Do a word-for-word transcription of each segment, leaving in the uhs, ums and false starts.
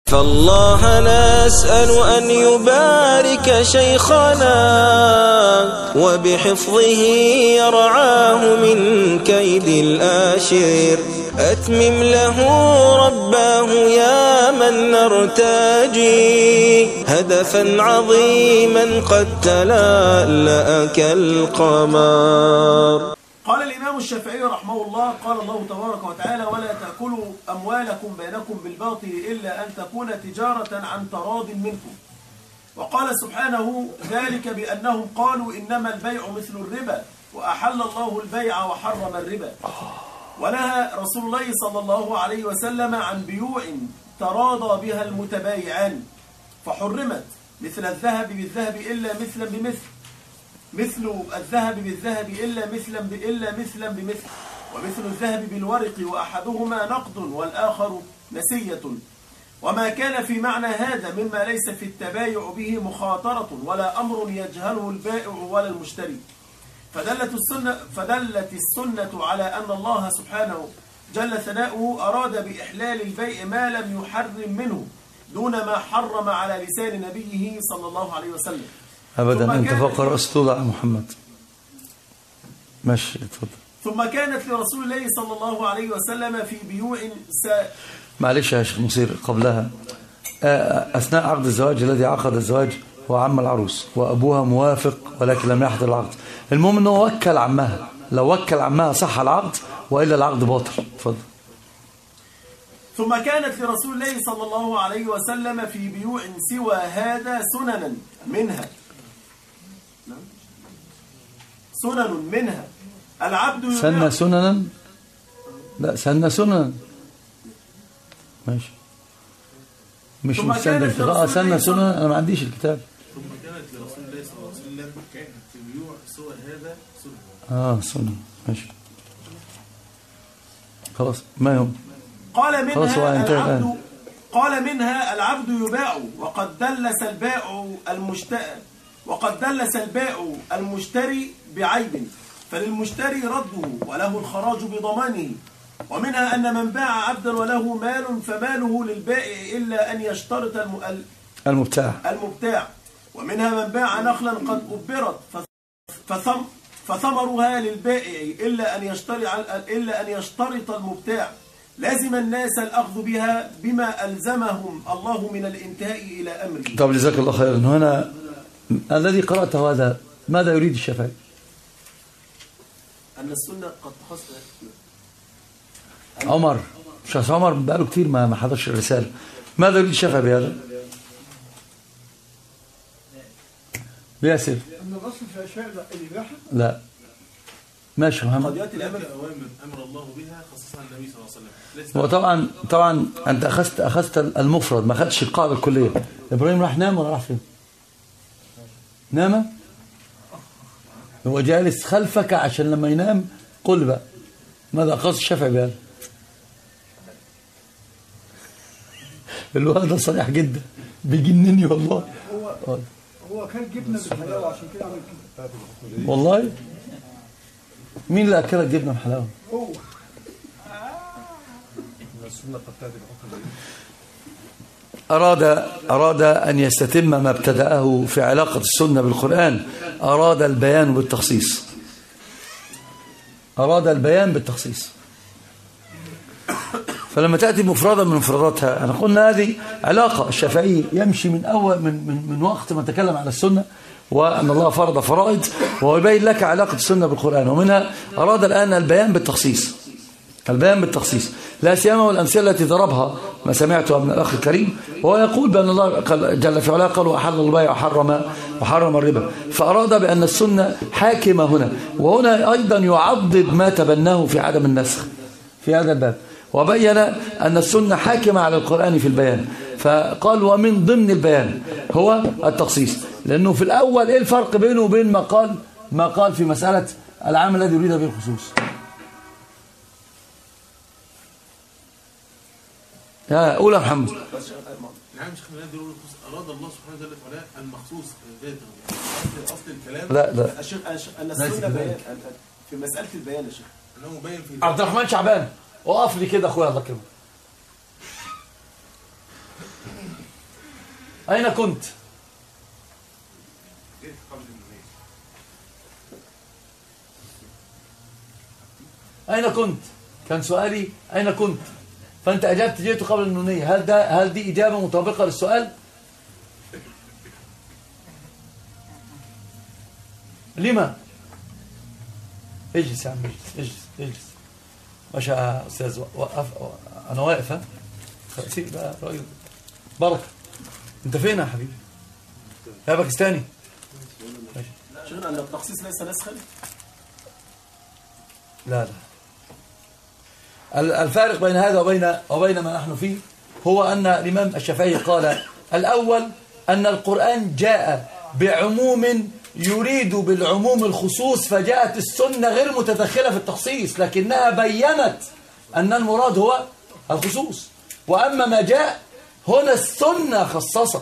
فالله نسأل أن يبارك شيخنا وبحفظه يرعاه من كيد الآشر. أتمم له رباه يا من نرتجي هدفا عظيما قد تلألأ كالقمر. قال الإمام الشافعي رحمه الله: قال الله تبارك وتعالى: ولا تأكلوا أموالكم بينكم بالباطل إلا أن تكون تجارة عن تراض منكم. وقال سبحانه: ذلك بأنهم قالوا إنما البيع مثل الربا وأحل الله البيع وحرم الربا. ونهى رسول الله صلى الله عليه وسلم عن بيوع تراضى بها المتبايعان فحرمت، مثل الذهب بالذهب إلا مثلا بمثل، مثل الذهب بالذهب إلا مثلا إلا مثلا بمثل، ومثل الذهب بالورق وأحدهما نقد والآخر نسية. وما كان في معنى هذا مما ليس في التبايع به مخاطرة ولا أمر يجهله البائع ولا المشتري. فدلت السنة, فدلت السنة على أن الله سبحانه جل ثناؤه أراد بإحلال البيع ما لم يحرم منه دون ما حرم على لسان نبيه صلى الله عليه وسلم. أبدا أنت فوق رأس توضع محمد. ماشي اتفضل. ثم كانت لرسول الله صلى الله عليه وسلم في بيوع س... معلش يا شيخ مصير قبلها، أثناء عقد الزواج الذي عقد الزواج هو عم العروس وأبوها موافق ولكن لم يحضر العقد. المهم أنه وكل عمها، لو وكل عمها صح العقد وإلا العقد باطل. اتفضل. ثم كانت لرسول الله صلى الله عليه وسلم في بيوع سوى هذا سننا منها سنن منها العبد سن سننا لا سن سننا ماشي مش مستند القراءة سن سننا. أنا ما عنديش الكتاب. ثم كانت لرسول الله صلى الله عليه وسلم كانت في بيوع سوى هذا سنن. اه سنن ماشي خلاص. ما يوم قال منها العبد قال منها العبد يباع وقد دلس البائع المشتري وقد دلس البائع المشتري بعيب فللمشتري رده وله الخراج بضمانه. ومنها أن من باع عبدا وله مال فماله للبائع إلا أن يشترط المبتاع المبتاع. ومنها من باع نخلا قد أبرت فثم فثمرها للبائع إلا أن يشترط إلا أن يشترط المبتاع. لازم الناس الأخذ بها بما ألزمهم الله من الانتهاء إلى أمره. طب جزاك الله خيرا. هنا الذي قرأته هذا ماذا يريد الشافعي؟ أن السنة قد حصلت. عمر شخص عمر بقاله كتير ما ما حضرش الرسالة. ماذا يريد الشافعي بهذا؟ بياسر أن الأصل في أشياء الإباحة؟ لا ماشي محمد. هناك أوامر أمر الله بها خصصها النبي صلى الله عليه وسلم. وطبعا طبعا أنت أخذت أخذت المفرد ما أخذتش القاعدة الكلية. إبراهيم راح نام ولا راح فين؟ نام؟ هو جالس خلفك عشان لما ينام قل بقى ماذا أخذ الشافعي بهذا؟ الواد ده صريح جدا بيجنني والله. هو هو كان جبنه بالحلاوه عشان كده عمل كده والله. مين اللي اكلك جبنه بحلاوه؟ هو أراد أراد أن يستتم ما ابتدأه في علاقة السنة بالقرآن. أراد البيان بالتخصيص. أراد البيان بالتخصيص. فلما تأتي مفردة من مفرداتها أنا قلنا هذه علاقة الشافعي يمشي من أول من من, من وقت ما تكلم على السنة وأن الله فرض فرائض ويبين لك علاقة السنة بالقرآن. ومنها أراد الآن البيان بالتخصيص. البيان بالتخصيص لا سيما والأمثلة التي ضربها ما سمعتها من الأخ الكريم وهو يقول بأن الله جل في علاه قال وأحل البيع وحرم وحرم الربا. فأراد بأن السنة حاكمة هنا. وهنا أيضا يعضد ما تبناه في عدم النسخ في هذا الباب. وبين أن السنة حاكمة على القرآن في البيان. فقال ومن ضمن البيان هو التخصيص. لأنه في الأول إيه الفرق بينه وبين ما قال ما قال في مسألة العام الذي يريد به الخصوص؟ يا قول يا محمد. نعم شيخ مالك يقول أراد الله سبحانه وتعالى وتعالى المخصوص ذاته. أصل الكلام لا لا الشيخ أن السنة بيان في مسألة البيان يا شيخ. أنه بين في عبد الرحمن شعبان وقف لي كده أخويا الله كده. أين كنت؟ أين كنت؟ كان سؤالي أين كنت؟ فأنت أجبت جئت قبل النونية. هل ده هل دي إجابة مطابقة للسؤال؟ لما؟ اجلس يا عم، اجلس اجلس اجلس. ماشي يا أستاذ، وقف. أنا واقف. ها؟ سيب بقى راجل. بركة. أنت فين يا حبيبي؟ يا باكستاني. ماشي. شيخنا أن التخصيص ليس نسخا؟ لا لا. الفارق بين هذا وبين وبين ما نحن فيه هو أن الإمام الشافعي قال الأول أن القرآن جاء بعموم يريد بالعموم الخصوص، فجاءت السنة غير متدخلة في التخصيص، لكنها بيّنت أن المراد هو الخصوص. وأما ما جاء هنا السنة خصصت،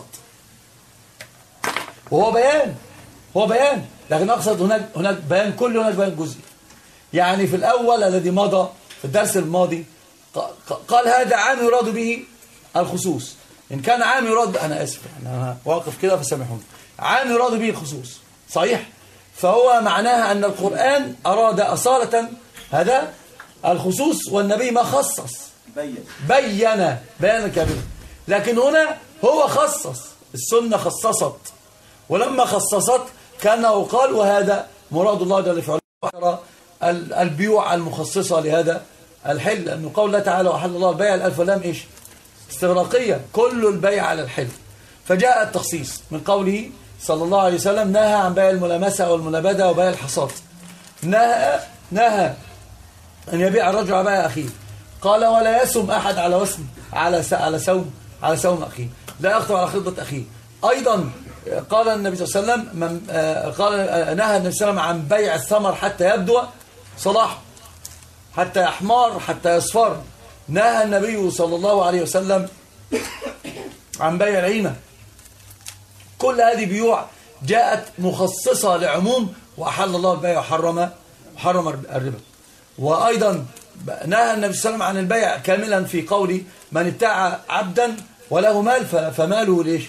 وهو بيان هو بيان لكن أقصد هناك هناك بيان كل هناك بيان جزئي. يعني في الأول الذي مضى في الدرس الماضي قال هذا عام يراد به الخصوص. إن كان عام يراد، أنا آسف أنا واقف كده فسامحوني، عام يراد به الخصوص صحيح، فهو معناها أن القرآن أراد أصالة هذا الخصوص، والنبي ما خصص، بيّن بيّن بيانا كاملا. لكن هنا هو خصص، السنة خصصت، ولما خصصت كأنه قال وهذا مراد الله جل في علاه. البيوع المخصصة لهذا الحل، لأنه قول الله تعالى وحل الله البيع، الألف واللام إيش؟ استغراقية، كل البيع على الحل. فجاء التخصيص من قوله صلى الله عليه وسلم نهى عن بيع الملامسة والمنابدة وبيع الحصاد. نهى نهى أن يبيع الرجل على بيع أخيه. قال ولا يسم أحد على وسم على على سوم على سوم أخيه، لا يخطر على خطة أخيه. أيضا قال النبي صلى الله عليه وسلم من قال نهى النبي صلى الله عليه وسلم عن بيع الثمر حتى يبدو صلاح، حتى يحمر، حتى يصفر. نهى النبي صلى الله عليه وسلم عن بيع العينة. كل هذه بيوع جاءت مخصصة لعموم، وأحل الله البيع وحرم وحرم الربا. وأيضا نهى النبي صلى الله عليه وسلم عن البيع كاملا في قوله من ابتاع عبدا وله مال فماله ليش؟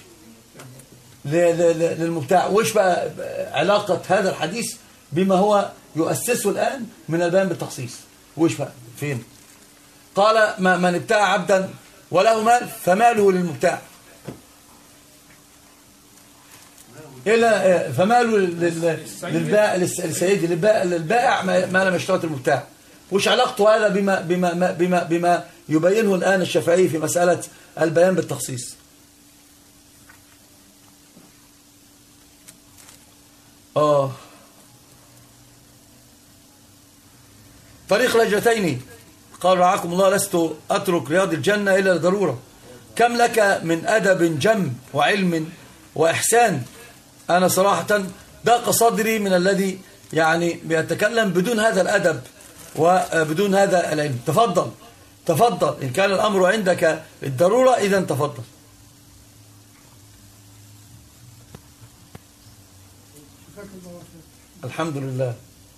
للمبتاع. وإيش بقى علاقة هذا الحديث بما هو يؤسسه الآن من البيان بالتخصيص؟ وإيش بقى فين؟ قال من ابتاع عبدا وله مال فماله للمبتاع، إلا فماله للبائع للسيد للبائع ما لم يشترط المبتاع. وش علاقته هذا بما بما بما بما يبينه الآن الشافعي في مسألة البيان بالتخصيص؟ آه طريق الهجرتين. قال رعاكم الله لست أترك رياض الجنة إلا لضرورة. كم لك من أدب جم وعلم وإحسان. أنا صراحة ضاق صدري من الذي يعني بيتكلم بدون هذا الأدب وبدون هذا العلم. تفضل تفضل، إن كان الأمر عندك الضرورة إذن تفضل. الحمد لله.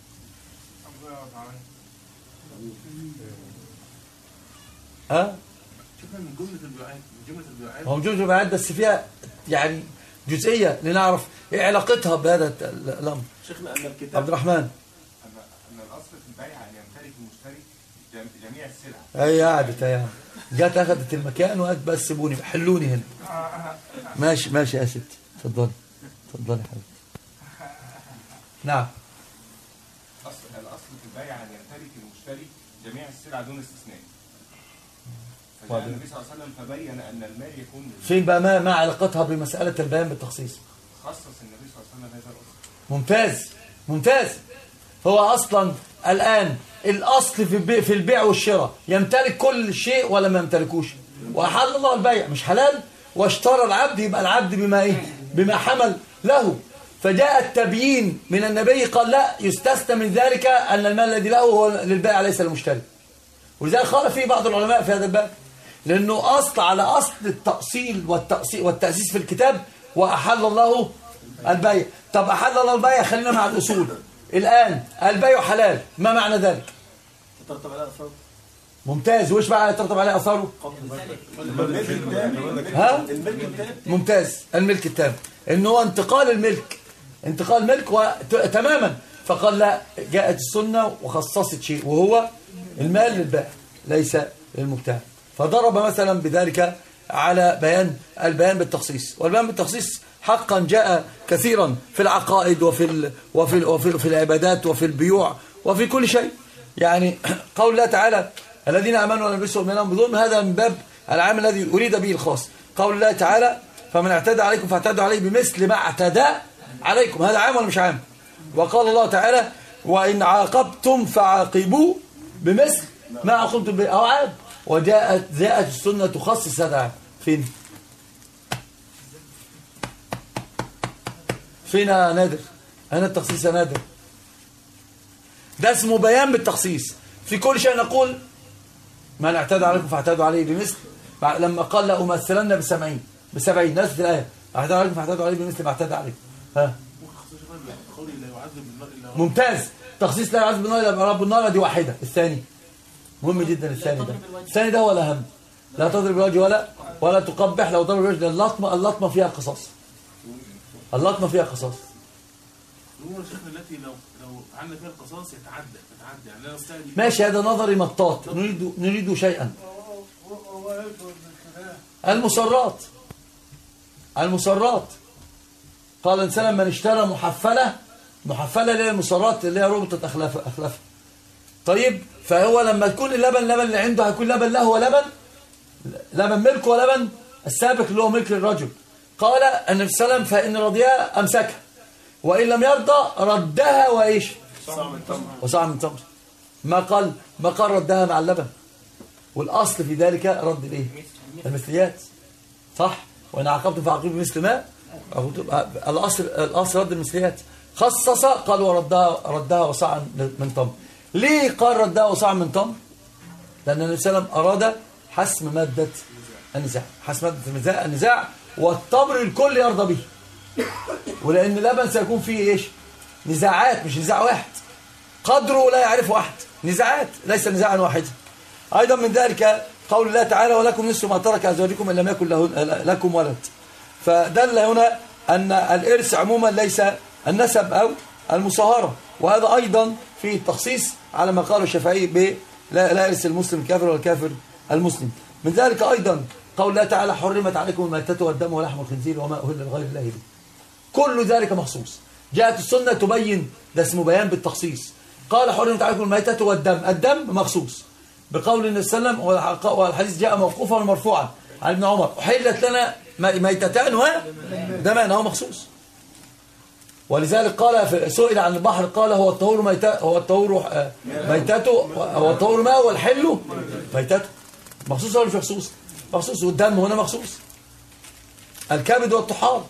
ها؟ من جملة البيوعات من جملة البيوعات هو جملة البيوعات بس فيها يعني جزئية لنعرف ايه علاقتها بهذا الأمر. شيخنا أن الكتاب عبد الرحمن أن الأصل في البيع أن يمتلك المشتري جميع السلع. هي قعدت اهي جت أخذت المكان وقالت بس سيبوني حلوني هنا. ماشي ماشي يا ستي، اتفضلي اتفضلي يا حبيبتي. نعم. الأصل في البيع أن يمتلك المشتري جميع السلع دون استثناء. فجاء النبي صلى الله عليه وسلم فبين أن المال يكون فين بقى ما ما علاقتها بمسألة البيان بالتخصيص؟ خصص النبي صلى الله عليه وسلم هذا الأصل. ممتاز ممتاز. هو أصلا الآن الأصل في في البيع والشراء يمتلك كل شيء ولا ما يمتلكوش؟ وأحل الله البيع مش حلال، واشترى العبد يبقى العبد بما إيه؟ بما حمل له. فجاء التبيين من النبي قال لا يستثنى من ذلك أن المال الذي له هو للبائع ليس للمشتري. ولذلك قال فيه بعض العلماء في هذا الباب لأنه أصل على أصل التأصيل والتأسيس في الكتاب وأحل الله البيع. طب أحل الله البيع، خلينا مع الأصول الآن. البيع حلال، ما معنى ذلك؟ ترتب على أفراد ممتاز. وإيش بقى يترتب عليه أثاره؟ ها؟ ممتاز. الملك التام، إن هو انتقال الملك، انتقال ملك و... تماما. فقال لا، جاءت السنة وخصصت شيء وهو المال للبائع ليس للمبتاع. فضرب مثلا بذلك على بيان البيان بالتخصيص. والبيان بالتخصيص حقا جاء كثيرا في العقائد وفي ال... وفي ال... وفي, ال... في العبادات وفي البيوع وفي كل شيء. يعني قول الله تعالى الذين امنوا ولبسوا ايمانهم بظلم، هذا من باب العام الذي اريد به الخاص. قول الله تعالى فمن اعتدى عليكم فاعتدوا عليه بمثل ما اعتدى عليكم، هذا عام ولا مش عام؟ وقال الله تعالى وان عاقبتم فعاقبوا بمثل ما عاقبتم به او عام. وجاءت جاءت السنه تخصص هذا عام. فين فين يا نادر؟ هنا التخصيص يا نادر، ده اسمه بيان بالتخصيص. في كل شيء نقول من اعتدى عليكم فاعتدوا عليه بمثل، لما قال لأمثلن بسبعين بسبعين نزلت الآية اعتدى عليكم فاعتدوا عليه بمثل ما اعتدى عليكم. ها ممتاز. تخصيص لا يعذب بالنار الا رب النار، دي واحدة. الثاني مهم جدا، الثاني ده الثاني ده هو الأهم. لا تضرب الوجه ولا ولا تقبح. لو ضرب الوجه اللطمة اللطمة فيها قصاص، اللطمة فيها قصاص. الأمور شيخنا التي لو لو عندنا فيها القصاص يتعدى يتعدى يعني لا نستهدف. ماشي، هذا نظري مطاط. نريد نريد شيئا. المسرات المسرات قال الإنسان من اشترى محفلة، محفلة اللي هي المسرات اللي هي ربطة أخلاف أخلاف. طيب فهو لما تكون اللبن اللبن اللي عنده هيكون لبن له هو لبن لبن ملك ولبن السابق اللي هو ملك للرجل. قال النبي صلى الله عليه وسلم فإن رضيها أمسكها وإن لم يرضى ردها وإيش وصاع من تمر. ما قال ما قال ردها مع اللبن. والأصل في ذلك رد الإيه؟ المثليات، صح؟ وإن عاقبتم فعاقبوا بمثل ما الأصل الأصل رد المثليات. خصص قال وردها ردها وصاع من تمر. ليه قال ردها وصاع من تمر؟ لأن النبي صلى الله عليه وسلم أراد حسم مادة النزاع، حسم مادة النزاع النزاع والتمر الكل يرضى به. ولأن اللبن سيكون فيه إيش؟ نزاعات، مش نزاع واحد قدره لا يعرفه أحد، نزاعات ليس نزاعا واحدا. أيضا من ذلك قول الله تعالى ولكم نصف ما ترك أزواجكم إن لم يكن لكم ولد. فدل هنا أن الإرث عموما ليس النسب أو المصاهرة. وهذا أيضا في التخصيص على ما قاله الشافعي ب لا يرث المسلم الكافر والكافر المسلم. من ذلك أيضا قول الله تعالى حرمت عليكم الميتة والدم ولحم الخنزير وما أهل لغير الله به. كل ذلك مخصوص. جاءت السنة تبين، ده اسمه بيان بالتخصيص. قال حرمت عليكم الميتة والدم، الدم مخصوص بقول النبي صلى الله عليه وسلم، والحديث جاء موقوفا ومرفوعا عن ابن عمر أحلت لنا ميتتان ودمان، هو مخصوص. ولذلك قال سئل عن البحر قال هو الطهور ميتته هو الطهور ميتته هو الطهور ماء والحل ميتته. مخصوص ولا مش مخصوص؟ مخصوص. والدم هنا مخصوص. الكبد والطحال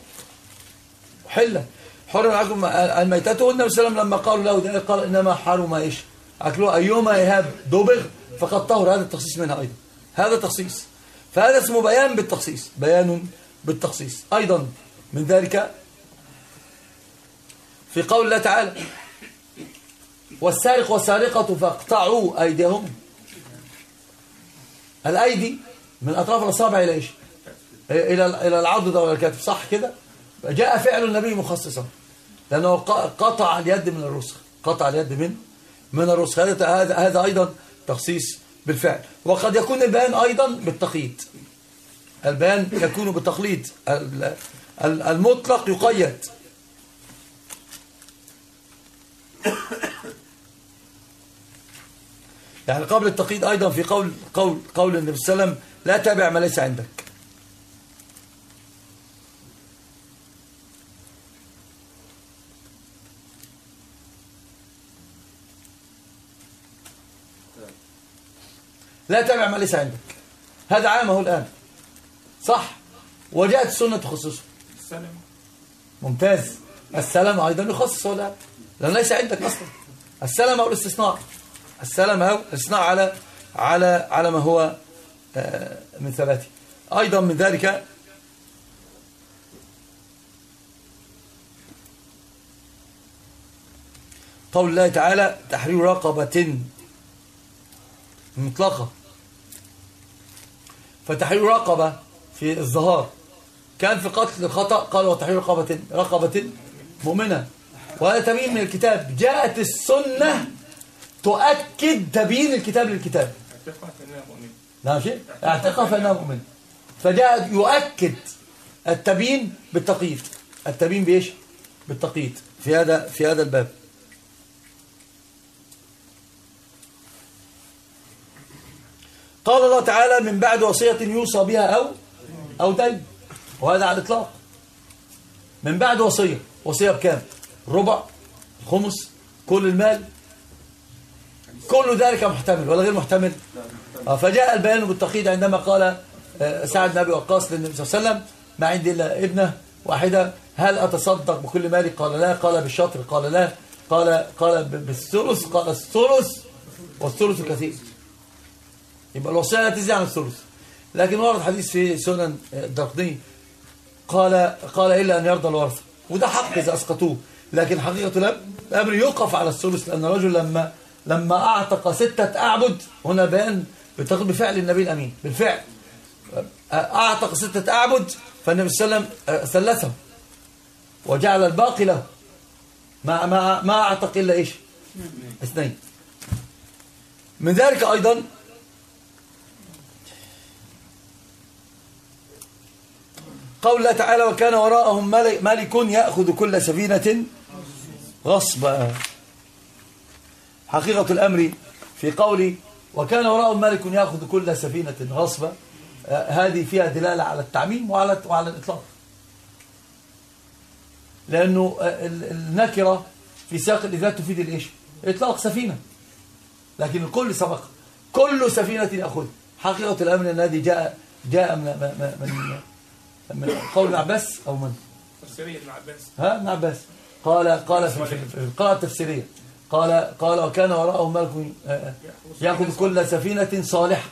حلة. حرم عليكم الميتة. والنبي صلى الله عليه وسلم لما قالوا له ذلك قال انما حرم ايش؟ اكلوا ايما يهاب دبغ فقد طهر. هذا التخصيص منها ايضا، هذا تخصيص. فهذا اسمه بيان بالتخصيص، بيان بالتخصيص. ايضا من ذلك في قول الله تعالى والسارق والسارقة فاقطعوا ايديهم. الايدي من اطراف الاصابع الى ايش؟ الى الى العضد او الكتف، صح كده؟ جاء فعل النبي مخصصا لانه قطع اليد من الرسخ، قطع اليد من من الرسخ. هذا هذا ايضا تخصيص بالفعل. وقد يكون البيان ايضا بالتقييد. البيان يكون بالتقليد، المطلق يقيد. يعني قبل التقييد ايضا في قول قول قول النبي صلى الله عليه وسلم لا تابع ما ليس عندك. لا تابع ما ليس عندك، هذا عامه الآن، صح؟ وجاءت السنة تخصصه. السلام ممتاز. السلام أيضا يخصصه الآن لأن ليس عندك أصلا. السلام أو الاستثناء، السلام أو الاستثناء على على على ما هو من ثباته. أيضا من ذلك قول الله تعالى تحرير رقبة مطلقة فتحرير رقبة في الظهار. كان في قتل الخطأ قال وتحرير رقبة رقبة مؤمنة. وهذا تبيين من الكتاب. جاءت السنة تؤكد تبيين الكتاب للكتاب. نعم شيء اعتقها فإنها مؤمنة. فجاء يؤكد التبيين بالتقييد. التبيين بإيش؟ بالتقييد في هذا في هذا الباب. قال الله تعالى من بعد وصية يوصى بها أو أو دين، وهذا على الإطلاق. من بعد وصية، وصية بكام؟ ربع، خمس، كل المال، كل ذلك محتمل ولا غير محتمل؟ فجاء البيان بالتقييد عندما قال سعد بن أبي وقاص للنبي صلى الله عليه وسلم ما عندي إلا ابنة واحدة هل أتصدق بكل مالي؟ قال لا. قال بالشطر؟ قال لا. قال قال بالثلث؟ قال الثلث والثلث كثير. يبقى الوصية لا تزيد عن الثلث. لكن ورد حديث في سنن الدارقطني قال قال إلا أن يرضى الورثة، وده حق إذا أسقطوه. لكن حقيقة الأمر يوقف على الثلث، لأن الرجل لما لما أعتق ستة أعبد، هنا بيان بفعل النبي الأمين، بالفعل أعتق ستة أعبد، فالنبي صلى الله عليه وسلم ثلثهم وجعل الباقي له، ما ما ما أعتق إلا إيش؟ اثنين. من ذلك أيضا قول الله تعالى وكان وراءهم ملك يأخذ كل سفينة غصبا. حقيقة الأمر في قولي وكان وراءهم ملك يأخذ كل سفينة غصبا، هذه فيها دلالة على التعميم وعلى وعلى الإطلاق، لأنه النكرة في سياق الإثبات تفيد الإيش؟ إطلاق سفينة، لكن الكل سبق كل سفينة يأخذ. حقيقة الأمر أن هذه جاء جاء من من من قول ابن عباس أو من؟ تفسيرية ابن عباس. ها ابن عباس قال قال في القراءة التفسيرية قال قال وكان وراءهم ملك يأخذ كل سفينة صالحة،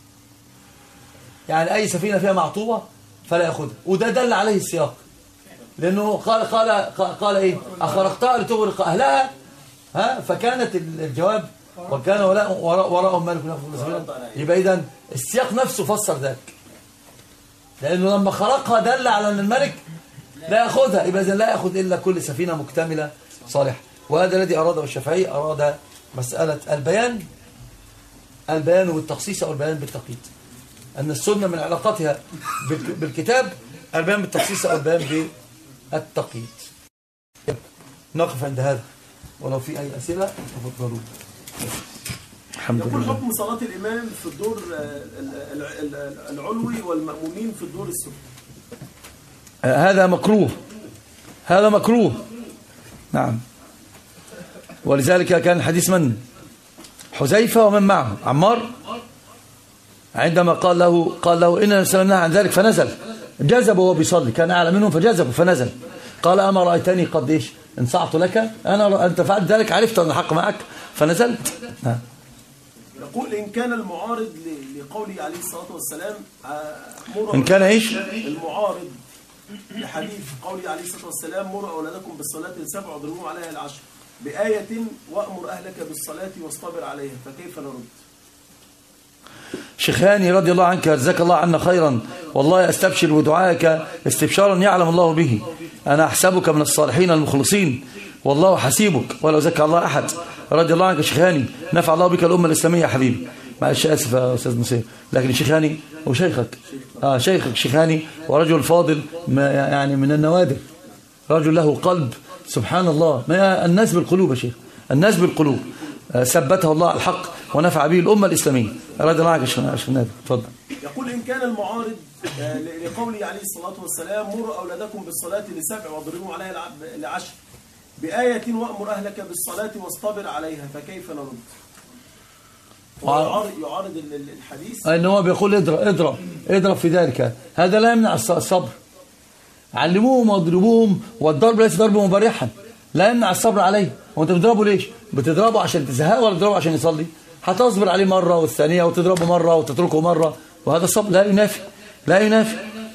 يعني أي سفينة فيها معطوبة فلا يأخذها، وده دل عليه السياق، لأنه قال قال قال إيه أخرقتها لتغرق أهلها، ها فكانت الجواب وكان وراءهم ملك يأخذ كل سفينة. يبقى إذن السياق نفسه فسر ذلك، لأنه لما خرقها دل على أن الملك لا يأخذها، يبقى إذن لا يأخذ إلا كل سفينة مكتملة صالحة. وهذا الذي أراده الشافعي، أراد مسألة البيان البيان بالتخصيص أو البيان بالتقييد، أن السنة من علاقتها بالكتاب البيان بالتخصيص أو البيان بالتقييد. نقف عند هذا، ولو في أي أسئلة تفضلوا. الحمد لله. يقول حكم صلاة الإمام في الدور العلوي والمأمومين في الدور السفلي. هذا مكروه، هذا مكروه، نعم. ولذلك كان الحديث من؟ حذيفة ومن معه عمار، عندما قال له قال له إننا سلمنا عن ذلك فنزل، جذب وهو بيصلي، كان أعلى منهم فجذب فنزل، قال أما رأيتني قد إيش انصعت لك، أنا أنت فعلت ذلك عرفت أن الحق معك فنزلت. نعم. يقول إن كان المعارض لقوله عليه الصلاة والسلام إن كان إيش؟ المعارض لحديث قوله عليه الصلاة والسلام مروا أولادكم بالصلاة لسبع واضربوهم عليها العشر بآية وأمر أهلك بالصلاة واصطبر عليها، فكيف نرد؟ شيخاني رضي الله عنك جزاك الله عنا خيرا، والله أستبشر بدعائك استبشارا يعلم الله به، أنا أحسبك من الصالحين المخلصين والله حسيبك ولا زكى الله أحد. رضي الله عنك شيخاني، نفع الله بك الأمة الإسلامية يا حبيبي. معلش آسف يا أستاذ نصير، لكن شيخاني وشيخك آه شيخك شيخاني ورجل فاضل يعني من النوادر، رجل له قلب سبحان الله، ما الناس بالقلوب يا شيخ، الناس بالقلوب، ثبتها الله على الحق ونفع به الأمة الإسلامية. رضي الله عنك يا شيخ نادر، اتفضل. يقول إن كان المعارض لقوله عليه الصلاة والسلام مروا أولادكم بالصلاة لسبع واضربوهم عليها لعشر بآية وأمر أهلك بالصلاة واصطبر عليها، فكيف نرد؟ يعارض يعارض الحديث ان هو بيقول اضرب اضرب اضرب في ذلك، هذا لا يمنع الصبر. علموهم واضربوهم، والضرب ليس ضرب مبرحا، لا يمنع الصبر عليه. وانت بتضربه ليش؟ بتضربه عشان تزهقه ولا بتضربه عشان يصلي؟ هتصبر عليه مره والثانيه وتضربه مره وتتركه مره، وهذا الصبر لا ينافي لا ينافي.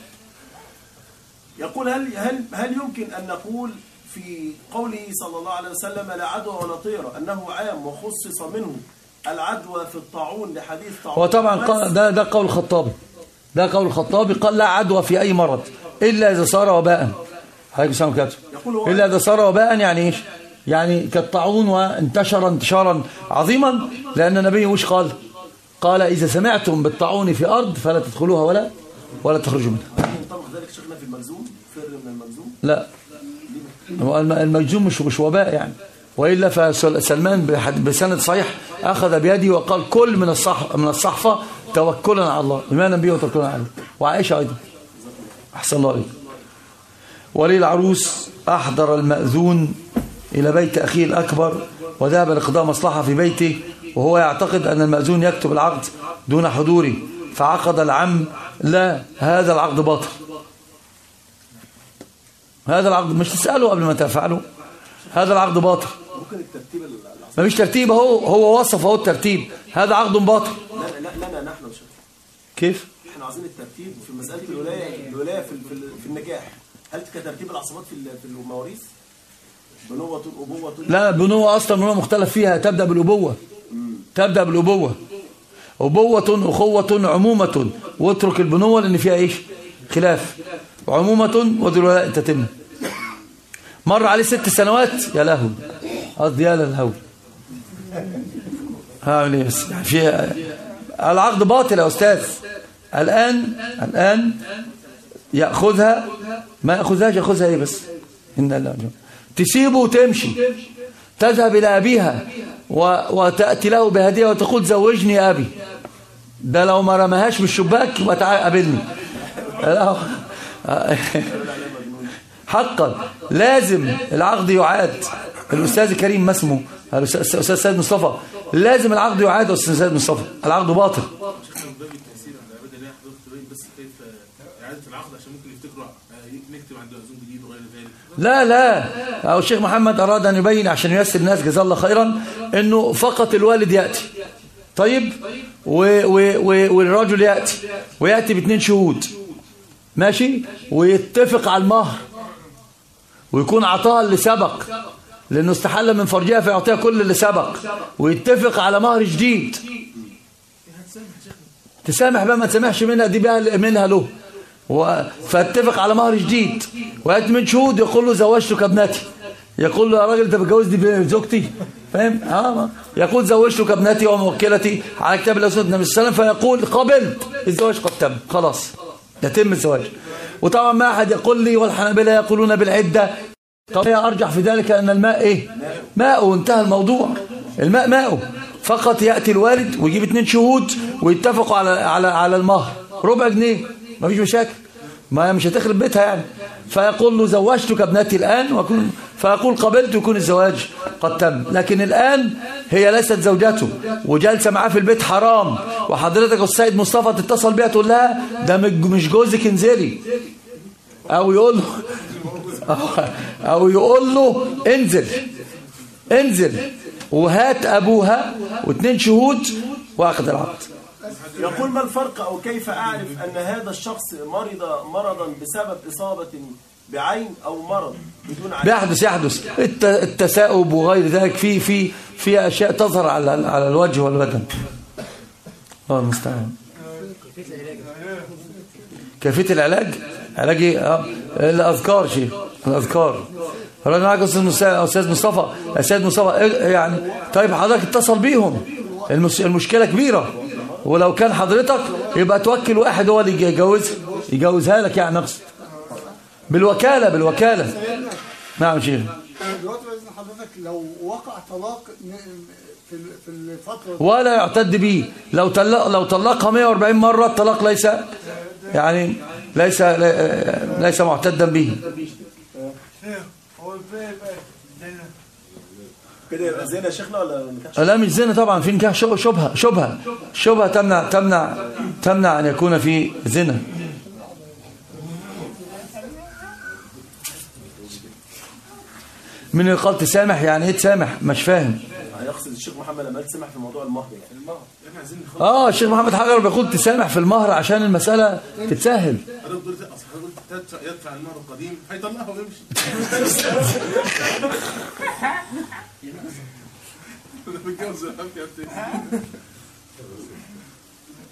يقول هل هل هل يمكن ان نقول في قوله صلى الله عليه وسلم لا عدوى ولا طيرة انه عام وخصص منه العدوى في الطاعون لحديث طاعون؟ وطبعا ده ده قول الخطابي، ده قول الخطابي، قال لا عدوى في أي مرض إلا إذا صار وباء. حضرتك سامع كده؟ إلا إذا صار وباء يعني إيش؟ يعني كالطاعون وانتشر انتشارا عظيما، لأن النبي وش قال؟ قال إذا سمعتم بالطاعون في أرض فلا تدخلوها ولا ولا تخرجوا منها. طبعا ذلك شيخنا في المجزوم، فر من المجزوم. لا، المجزوم مش مش وباء يعني، وإلا فسلمان بسند صحيح أخذ بيدي وقال كل من الصح من الصحفة توكلا على الله، إيمانا به وتوكلا عليه. وعائشة أيضا. أحسن الله عليك. ولي العروس أحضر المأذون إلى بيت أخيه الأكبر وذهب لقضاء مصلحة في بيته، وهو يعتقد أن المأذون يكتب العقد دون حضوره، فعقد العم. لا، هذا العقد باطل، هذا العقد مش تسأله قبل ما تفعله، هذا العقد باطل. ممكن الترتيب ما فيش ترتيب، هو هو وصف اهو الترتيب، هذا عقد باطل. لا لا لا نحن مش كيف؟ احنا عايزين الترتيب في مسألة الولاية، الولاية في في النجاح. هل كترتيب العصبات في في المواريث؟ بنوة أبوة؟ لا، بنوة أصلا بنوة مختلف فيها، تبدأ بالأبوة. تبدأ بالأبوة، أبوة أخوة عمومة، واترك البنوة لأن فيها إيش؟ خلاف. عمومة وذو الولاء تتم. مر عليه ست سنوات، يا لهو، قصدي يا للهو، هعمل ايه بس؟ في العقد باطل يا أستاذ. الآن الآن يأخذها، ما يأخذهاش، يأخذها ايه بس؟ إن الله تسيبه وتمشي، تذهب إلى أبيها وتأتي له بهدية وتقول زوجني أبي. ده لو ما رمهاش بالشباك يبقى تعال قابلني. حقا لازم العقد يعاد. الأستاذ الكريم ما اسمه؟ الأستاذ سيد مصطفى. لازم العقد يعاد يا أستاذ سيد مصطفى، العقد باطل. لا لا، أو الشيخ محمد أراد أن يبين عشان ييسر الناس جزاه الله خيرا إنه فقط الوالد يأتي، طيب، و و و والرجل يأتي ويأتي باثنين شهود، ماشي، ويتفق على المهر، ويكون عطاها اللي سبق لأنه استحل من فرجها فيعطيها كل اللي سبق، ويتفق على مهر جديد. تسامح بقى، ما تسامحش منها دي بقى منها له، فاتفق على مهر جديد، ويأتي من شهود يقول له زوجتك ابنتي، يقول له يا راجل انت بتجوزني بزوجتي، فاهم؟ اه يقول زوجتك ابنتي وموكلتي على كتاب الله وسنة النبي صلى الله عليه وسلم، فيقول قبلت، الزواج قد تم، خلاص يتم الزواج. وطبعا ما احد يقول لي والحنابلة يقولون بالعدة، طبعا ارجح في ذلك ان الماء ايه؟ ماء، انتهى الموضوع. الماء ماء، فقط يأتي الوالد ويجيب اثنين شهود ويتفقوا على على على المهر ربع جنيه، ما فيش مشاكل، ما مش هتخرب بيتها يعني. فيقول له زوجتك ابنتي الآن، ويكون فيقول قبلت، ويكون الزواج قد تم. لكن الآن هي ليست زوجته وجالسه معاه في البيت حرام، وحضرتك السيد مصطفى تتصل بيها تقول لها ده مش جوزك انزلي، او يقول له او يقول له انزل انزل وهات ابوها واثنين شهود واخذ العقد. يقول ما الفرق أو كيف أعرف أن هذا الشخص مرض مرضا بسبب إصابة بعين أو مرض بدون عين؟ بيحدث يحدث التثاؤب وغير ذلك، في في في أشياء تظهر على على الوجه والبدن. الله المستعان. كيفية العلاج؟ علاج ايه؟ اه الأذكار، شيء الأذكار. الراجل معاك أستاذ مصطفى، أستاذ مصطفى يعني. طيب حضرتك اتصل بيهم، المشكلة كبيرة، ولو كان حضرتك يبقى توكل واحد هو اللي يجوزها يجوزها لك يعني، نقصد بالوكالة بالوكالة. نعم شيخ. دلوقتي باذن حضرتك لو وقع طلاق في في الفترة ولا يعتد به، لو طلق لو طلقها مئة وأربعين مرة الطلاق ليس يعني ليس ليس معتدا به. كده يبقى زنا شيخنا ولا نكاح؟ لا مش زنا طبعا، في نكاح شبهه شبهه شبهه تمنع تمنع تمنع ان يكون في زنا. من اللي قال تسامح يعني ايه تسامح؟ مش فاهم. هيقصد الشيخ محمد لما قال تسامح في موضوع المهر يعني. المهر احنا عايزين اه الشيخ محمد حجر بيقول تسامح في المهر عشان المساله تتسهل. حضرتك قلت اصل حضرتك يدفع المهر القديم هيطلعه ويمشي.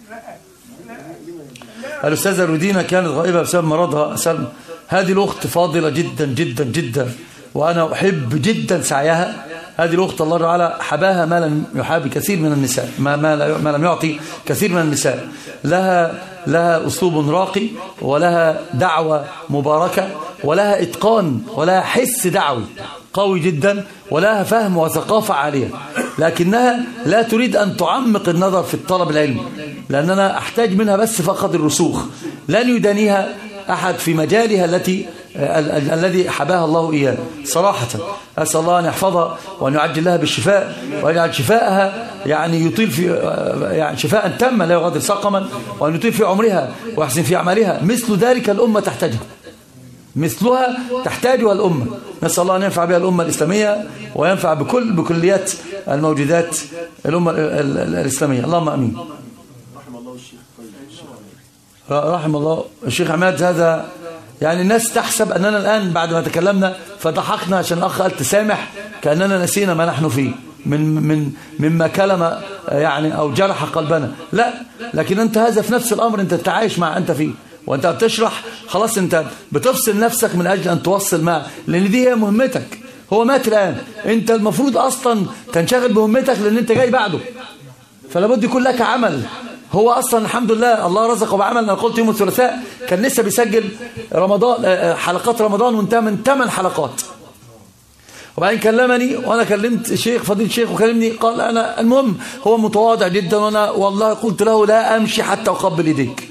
الأستاذة رودينا كانت غائبة بسبب مرضها. أسأل هذه الأخت فاضلة جدا جدا جدا، وأنا أحب جدا سعيها. هذه الأخت الله تعالى حباها ما لم يحاب كثير من النساء، ما, ما, ما لم يعطي كثير من النساء. لها لها أسلوب راقي، ولها دعوة مباركة، ولها إتقان، ولها حس دعوي قوي جدا، ولها فهم وثقافة عالية، لكنها لا تريد أن تعمق النظر في الطلب العلمي، لأننا أحتاج منها بس فقط الرسوخ. لن يدانيها أحد في مجالها التي الذي حباها الله إياه صراحة. أسأل الله أن يحفظها وأن يعجل لها بالشفاء، ويجعل شفاءها يعني يطيل في يعني شفاء تاما لا يغادر سقما، وأن يطيل في عمرها ويحسن في أعمالها. مثل ذلك الأمة تحتاجها، مثلها تحتاجها الأمة. نسأل الله أن ينفع بها الأمة الإسلامية، وينفع بكل بكليات الموجودات الأمة الإسلامية. اللهم أمين. رحم الله الشيخ. رحم الله الشيخ عماد. هذا يعني الناس تحسب أننا الآن بعد ما تكلمنا فضحكنا عشان الأخ قال تسامح، كأننا نسينا ما نحن فيه من من مما كلم يعني أو جرح قلبنا. لا، لكن أنت هذا في نفس الأمر أنت تعايش مع أنت فيه، وأنت بتشرح خلاص أنت بتفصل نفسك من أجل أن توصل معه، لأن دي هي مهمتك. هو مات الآن، أنت المفروض أصلا تنشغل بمهمتك لأن أنت جاي بعده، فلا بد يكون لك عمل. هو أصلا الحمد لله الله رزقه بعمل. أنا قلت يوم الثلاثاء كان لسه بيسجل رمضان حلقات رمضان وانتهى من ثمان حلقات، وبعدين كلمني وأنا كلمت شيخ فضيل الشيخ وكلمني قال أنا المهم هو متواضع جدا، وأنا والله قلت له لا أمشي حتى أقبل يديك،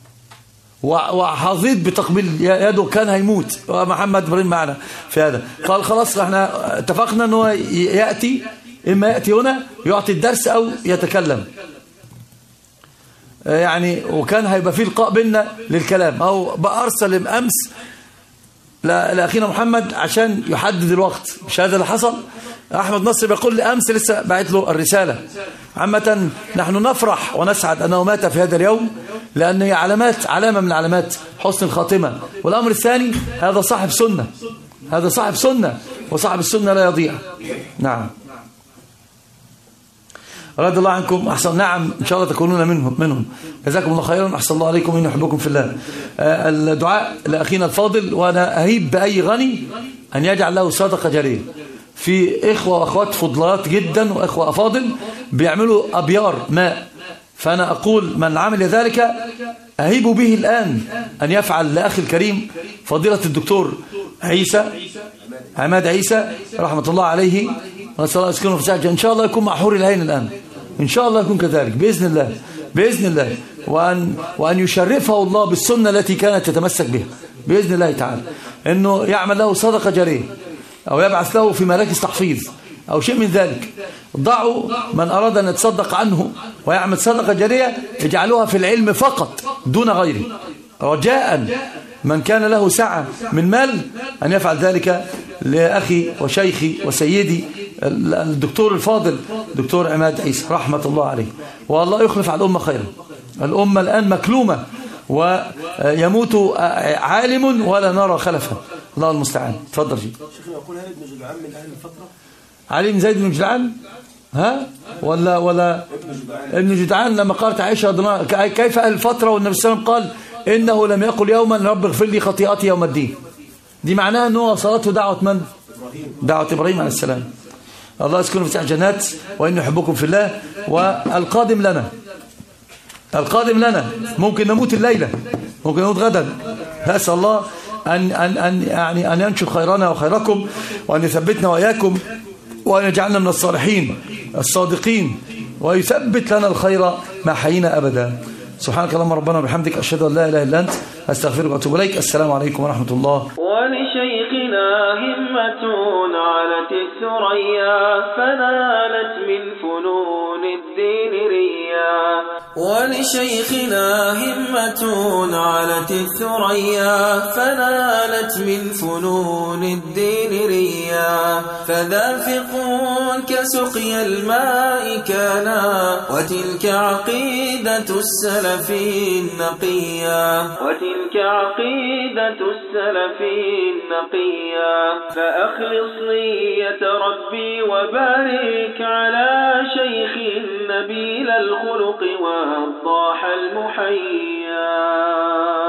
وحظيت بتقبيل يده كان هيموت. ومحمد إبراهيم معنا في هذا قال خلاص احنا اتفقنا أنه يأتي، إما يأتي هنا يعطي الدرس أو يتكلم يعني، وكان هيبقى فيه لقاء بيننا للكلام. أو بأرسل أمس لأخينا محمد عشان يحدد الوقت، مش هذا اللي حصل. أحمد نصر بيقول لي أمس لسه بعت له الرسالة. عامة نحن نفرح ونسعد أنه مات في هذا اليوم، لأن هي علامات علامة من علامات حسن الخاتمة. والأمر الثاني هذا صاحب سنة، هذا صاحب سنة، وصاحب السنة لا يضيع. نعم رضي الله عنكم. أحسن نعم إن شاء الله تكونون منهم منهم جزاكم الله خيرا. أحسن الله عليكم إني أحبكم في الله. الدعاء لأخينا الفاضل، وأنا أهيب بأي غني أن يجعل له صدقة جارية. في إخوة وأخوات فضلات جدا وإخوة أفاضل بيعملوا أبيار ماء، فأنا أقول من عمل ذلك أهيب به الآن أن يفعل لأخي الكريم فضيلة الدكتور عيسى عماد عيسى رحمة الله عليه، ونسأل الله يسكنه في سعادة. إن شاء الله يكون مع حور العين الآن، إن شاء الله يكون كذلك بإذن الله بإذن الله، وأن, وأن يشرفه الله بالسنة التي كانت تتمسك بها بإذن الله تعالى، أنه يعمل له صدقة جارية أو يبعث له في مراكز تحفيظ أو شيء من ذلك. ضعوا من أراد أن يتصدق عنه ويعمل صدقة جارية يجعلوها في العلم فقط دون غيره، رجاء من كان له سعة من مال أن يفعل ذلك لأخي وشيخي وسيدي الدكتور الفاضل دكتور عماد عيسى رحمة الله عليه. والله يخلف على الأمة خيرا. الأمة الآن مكلومة ويموت عالم ولا نرى خلفه، الله المستعان. تفضل جي. شيخنا يقول هل ابن جدعان من أهل الفترة؟ علي بن زيد بن جدعان ها ولا ولا ابن جدعان لما قالت عائشة كيف أهل الفترة والنبي صلى الله عليه وسلم قال إنه لم يقل يوما رب اغفر لي خطيئتي يوم الدين، دي معناها أنه صلاته دعوة من؟ دعوة إبراهيم عليه السلام. الله يسكنه في جنات وإن يحبكم في الله. والقادم لنا القادم لنا ممكن نموت الليلة، ممكن نموت غدا. أسأل الله أن أن أن يعني أن ينشر خيرنا وخيركم، وأن يثبتنا وإياكم، وأن يجعلنا من الصالحين الصادقين، ويثبت لنا الخير ما حيينا أبدا. سبحانك اللهم ربنا وبحمدك أشهد أن لا إله إلا أنت أستغفرك وأتوب إليك. السلام عليكم ورحمة الله. ولشيخنا همة علت الثريا فنالت من فنون الدين ريا. ولشيخنا همة علت الثريا فنالت من فنون الدين ريا. فذافق كسقي الماء كان وتلك عقيدة السلف النقيا. وتلك عقيدة السلف النقيا. فأخلص نية ربي وبارك على شيخ نبيل الخلق وضاح المحيا.